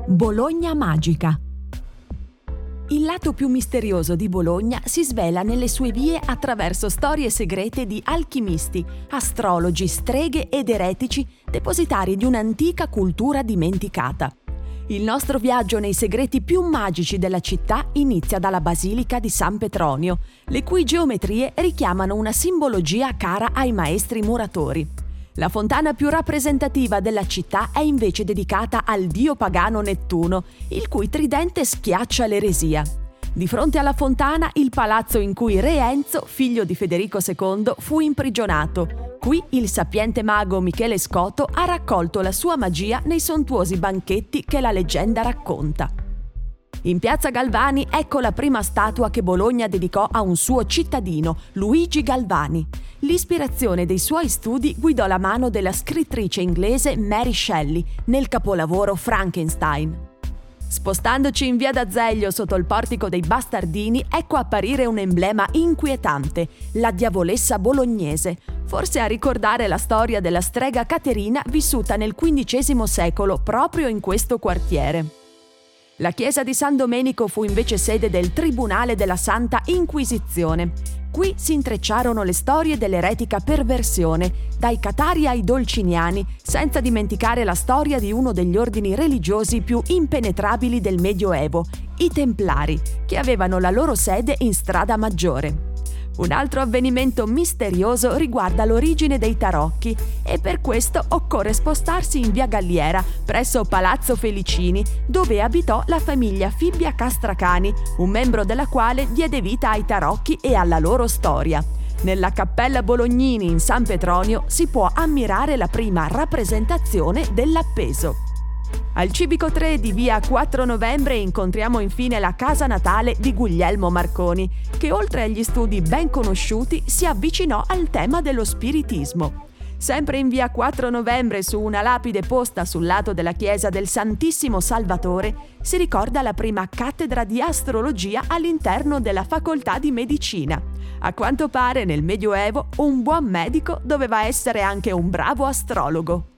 Bologna magica. Il lato più misterioso di Bologna si svela nelle sue vie attraverso storie segrete di alchimisti, astrologi, streghe ed eretici, depositari di un'antica cultura dimenticata. Il nostro viaggio nei segreti più magici della città inizia dalla Basilica di San Petronio, le cui geometrie richiamano una simbologia cara ai maestri muratori. La fontana più rappresentativa della città è invece dedicata al dio pagano Nettuno, il cui tridente schiaccia l'eresia. Di fronte alla fontana, il palazzo in cui Re Enzo, figlio di Federico II, fu imprigionato. Qui il sapiente mago Michele Scoto ha raccolto la sua magia nei sontuosi banchetti che la leggenda racconta. In piazza Galvani ecco la prima statua che Bologna dedicò a un suo cittadino, Luigi Galvani. L'ispirazione dei suoi studi guidò la mano della scrittrice inglese Mary Shelley nel capolavoro Frankenstein. Spostandoci in via d'Azeglio sotto il portico dei Bastardini, ecco apparire un emblema inquietante, la diavolessa bolognese, forse a ricordare la storia della strega Caterina vissuta nel XV secolo proprio in questo quartiere. La chiesa di San Domenico fu invece sede del Tribunale della Santa Inquisizione. Qui si intrecciarono le storie dell'eretica perversione, dai Catari ai Dolciniani, senza dimenticare la storia di uno degli ordini religiosi più impenetrabili del Medioevo, i Templari, che avevano la loro sede in Strada Maggiore. Un altro avvenimento misterioso riguarda l'origine dei tarocchi e per questo occorre spostarsi in via Galliera, presso Palazzo Felicini, dove abitò la famiglia Fibbia Castracani, un membro della quale diede vita ai tarocchi e alla loro storia. Nella Cappella Bolognini in San Petronio si può ammirare la prima rappresentazione dell'appeso. Al Civico 3 di via 4 Novembre incontriamo infine la casa natale di Guglielmo Marconi, che oltre agli studi ben conosciuti si avvicinò al tema dello spiritismo. Sempre in via 4 Novembre, su una lapide posta sul lato della chiesa del Santissimo Salvatore, si ricorda la prima cattedra di astrologia all'interno della facoltà di medicina. A quanto pare nel Medioevo un buon medico doveva essere anche un bravo astrologo.